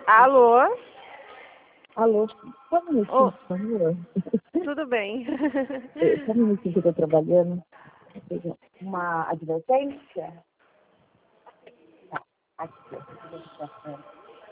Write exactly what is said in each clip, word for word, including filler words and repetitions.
Alô? Alô, só um minutinho, Oh, por favor. tudo bem. Só um minutinho que eu estou trabalhando. Vou pegar uma advertência. Tá, aqui. Deixa eu ver.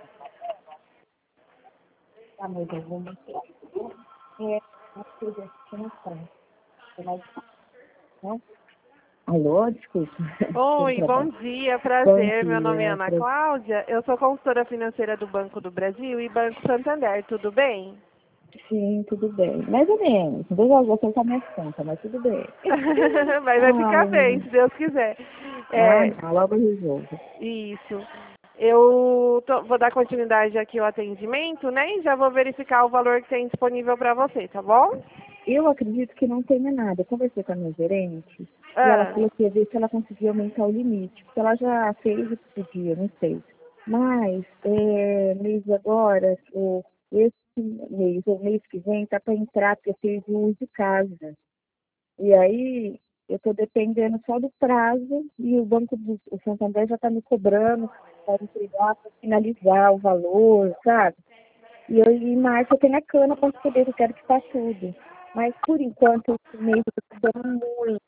Tá, mas eu vou mostrar. É, uma coisa que não tem. Você vai, né? Alô, desculpa. Estou Oi, bom trabalhando. dia, Bom prazer. Meu nome é dia. Ana pra- Cláudia. Eu sou consultora financeira do Banco do Brasil e Banco Santander. Tudo bem? Sim, tudo bem. Mais ou menos. Não vou acertar minhas contas, mas tudo bem. Mas vai ficar bem, Ai, se Deus quiser. ah, É, não, logo eu resolvo. isso. Eu tô- vou dar continuidade aqui ao atendimento, né? E já vou verificar o valor que tem disponível para você, tá bom? Eu acredito que não tenha nada. Eu conversei com a minha gerente e ela Ah, falou que ia ver se ela conseguia aumentar o limite, porque ela já fez o que podia, não sei. Mas, é, mês agora, o, esse mês, o mês que vem, tá para entrar, porque eu fiz o uso de casa. E aí, eu estou dependendo só do prazo e o Banco do o Santander já está me cobrando para entregar, para finalizar o valor, sabe? E eu, em março eu tenho a cana para receber, eu quero que tá tudo. Mas por enquanto esse mês eu estou precisando muito.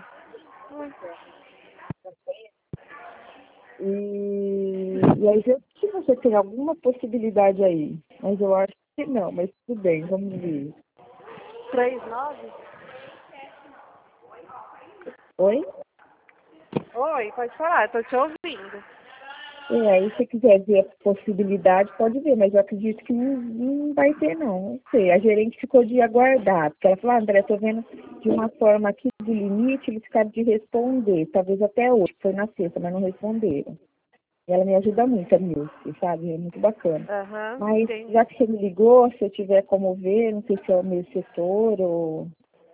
E, e aí eu, se você tem alguma possibilidade aí, mas eu acho que não, mas tudo bem, vamos ver. três nove? Oi? Oi, pode falar, estou te ouvindo. É, aí se você quiser ver a possibilidade, pode ver, mas eu acredito que não, não vai ter não, não sei. A gerente ficou de aguardar, porque ela falou, ah, André, tô vendo de uma forma aqui do limite, eles ficaram de responder, talvez até hoje, foi na sexta, mas não responderam. E ela me ajuda muito, a Nilce, sabe? É muito bacana. Aham, Mas entendi. já que você me ligou, se eu tiver como ver, não sei se é o meu setor ou,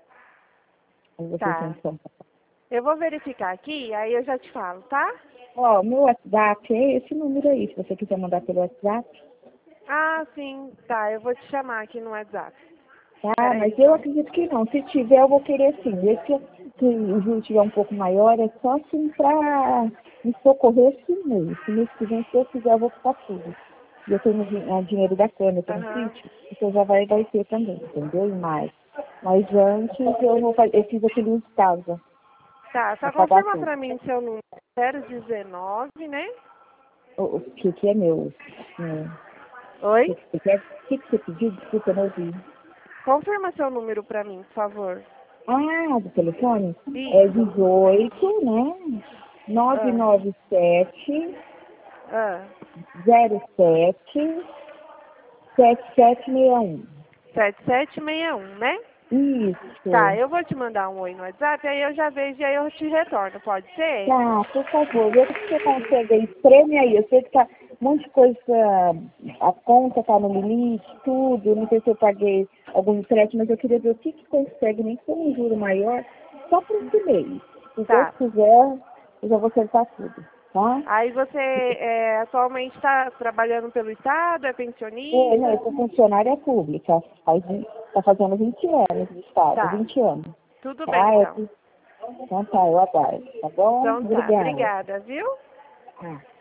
ou vocês não Tá. são. Eu vou verificar aqui, aí eu já te falo, tá? Ó, o meu WhatsApp é esse número aí, se você quiser mandar pelo WhatsApp, Ah, sim, tá. Eu vou te chamar aqui no WhatsApp. tá? Peraí, Mas eu então. acredito que não. Se tiver, eu vou querer sim. Esse que o juro tiver um pouco maior, é só assim pra me socorrer esse mês. Se mês que vem, se eu quiser, eu vou ficar tudo. E eu tenho di- ah, dinheiro da cana, eu tenho um Aham. sítio, então já vai, vai ter também, entendeu? E mais. Mas antes eu não fa- eu fiz aquele uso de casa, Tá, pra só pagar confirma tudo. pra mim seu número. zero dezenove, né? O, o que, que é meu? Né? O que, Oi? que você quer? O que, que você pediu? Desculpa, eu não ouvi. Confirma seu número pra mim, por favor. Ah, do telefone? É Isso. dezoito, né? nove Ah, nove sete ah. zero sete sete sete seis um. sete sete seis um, né? Tá, Isso. eu vou te mandar um oi no WhatsApp, aí eu já vejo e aí eu te retorno, pode ser? Tá, por favor, vê se você consegue aí, espreme aí. Eu sei que tá um monte de coisa, a conta tá no limite, tudo. Não sei se eu paguei algum empréstimo, mas eu queria ver o que que consegue, nem que for um juro maior, só para esse mês. Se Deus Tá. quiser, eu já vou acertar tudo, tá? Aí você é, atualmente está trabalhando pelo Estado, é É, não, eu pensionista? sou funcionária pública, faz, tá fazendo vinte anos de Estado, Tá. vinte anos. Tudo bem, Tá, eu, então. então tá, eu aguardo, tá bom? Então tá. Obrigada. Obrigada, viu? Tá.